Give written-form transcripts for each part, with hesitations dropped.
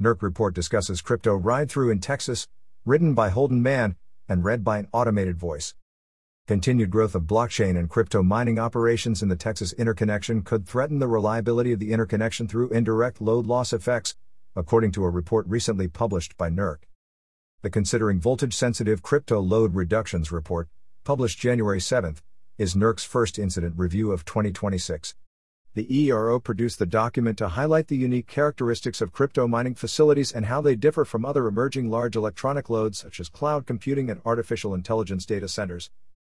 NERC report discusses crypto ride-through in Texas, written by Holden Mann, and read by an automated voice. Continued growth of blockchain and crypto mining operations in the Texas interconnection could threaten the reliability of the interconnection through indirect load loss effects, according to a report recently published by NERC. The Considering Voltage-Sensitive Crypto Load Reductions report, published January 7, is NERC's first incident review of 2026. The ERO produced the document to highlight the unique characteristics of crypto mining facilities and how they differ from other emerging large electronic loads such as cloud computing and artificial intelligence data centers.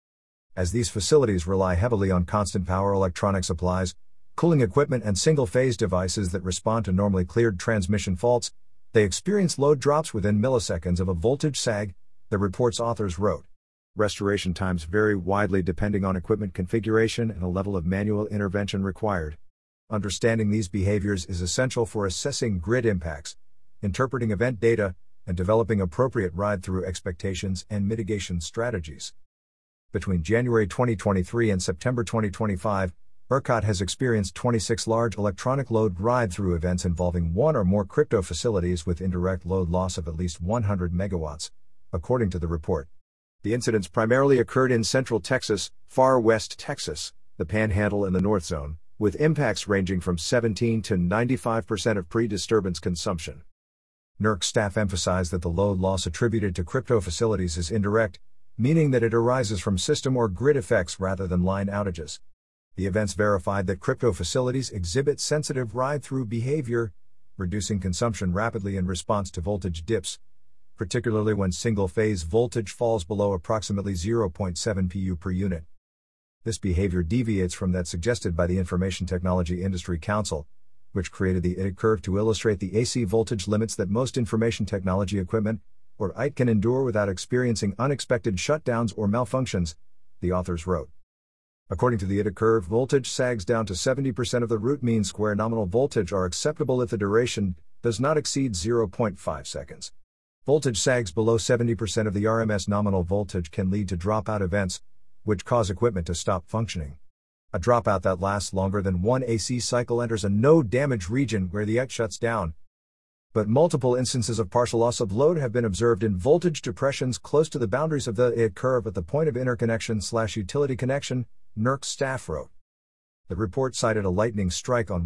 As these facilities rely heavily on constant power electronic supplies, cooling equipment and single-phase devices that respond to normally cleared transmission faults, they experience load drops within milliseconds of a voltage sag, the report's authors wrote. Restoration times vary widely depending on equipment configuration and a level of manual intervention required. Understanding these behaviors is essential for assessing grid impacts, interpreting event data, and developing appropriate ride-through expectations and mitigation strategies. Between January 2023 and September 2025, ERCOT has experienced 26 large electronic load ride-through events involving one or more crypto facilities with indirect load loss of at least 100 megawatts, according to the report. The incidents primarily occurred in Central Texas, Far West Texas, the Panhandle and the North Zone, with impacts ranging from 17 to 95% of pre-disturbance consumption. NERC staff emphasized that the load loss attributed to crypto facilities is indirect, meaning that it arises from system or grid effects rather than line outages. The events verified that crypto facilities exhibit sensitive ride-through behavior, reducing consumption rapidly in response to voltage dips, particularly when single-phase voltage falls below approximately 0.7 pu per unit. This behavior deviates from that suggested by the Information Technology Industry Council, which created the IT curve to illustrate the AC voltage limits that most information technology equipment, or IT, can endure without experiencing unexpected shutdowns or malfunctions, the authors wrote. According to the IT curve, voltage sags down to 70% of the root mean square nominal voltage are acceptable if the duration does not exceed 0.5 seconds. Voltage sags below 70% of the RMS nominal voltage can lead to dropout events, which cause equipment to stop functioning. A dropout that lasts longer than one AC cycle enters a no-damage region where the IT shuts down. But multiple instances of partial loss of load have been observed in voltage depressions close to the boundaries of the IT curve at the point of interconnection/utility connection, NERC staff wrote. The report cited a lightning strike on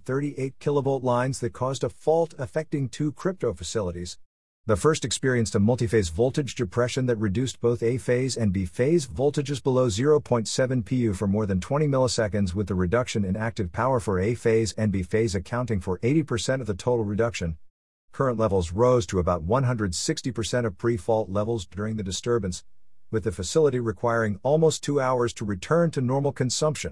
138 kilovolt lines that caused a fault affecting two crypto facilities. The first experienced a multiphase voltage depression that reduced both A-phase and B-phase voltages below 0.7 pu for more than 20 milliseconds, with the reduction in active power for A-phase and B-phase accounting for 80% of the total reduction. Current levels rose to about 160% of pre-fault levels during the disturbance, with the facility requiring almost 2 hours to return to normal consumption.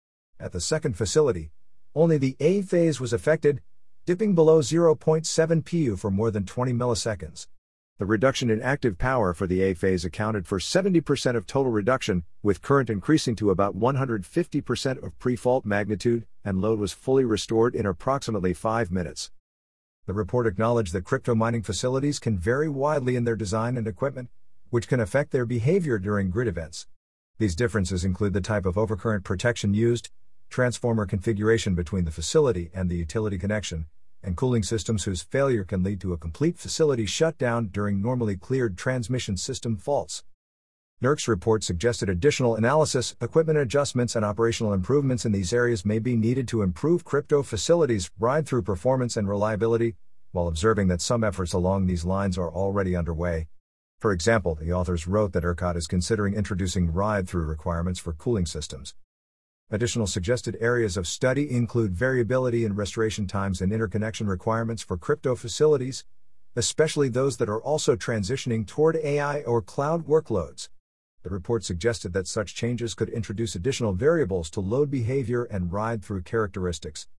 At the second facility, only the A-phase was affected, dipping below 0.7 pu for more than 20 milliseconds. The reduction in active power for the A-phase accounted for 70% of total reduction, with current increasing to about 150% of pre-fault magnitude, and load was fully restored in approximately 5 minutes. The report acknowledged that crypto mining facilities can vary widely in their design and equipment, which can affect their behavior during grid events. These differences include the type of overcurrent protection used, transformer configuration between the facility and the utility connection, and cooling systems whose failure can lead to a complete facility shutdown during normally cleared transmission system faults. NERC's report suggested additional analysis, equipment adjustments, and operational improvements in these areas may be needed to improve crypto facilities' ride-through performance and reliability, while observing that some efforts along these lines are already underway. For example, the authors wrote that ERCOT is considering introducing ride-through requirements for cooling systems. Additional suggested areas of study include variability in restoration times and interconnection requirements for crypto facilities, especially those that are also transitioning toward AI or cloud workloads. The report suggested that such changes could introduce additional variables to load behavior and ride-through characteristics,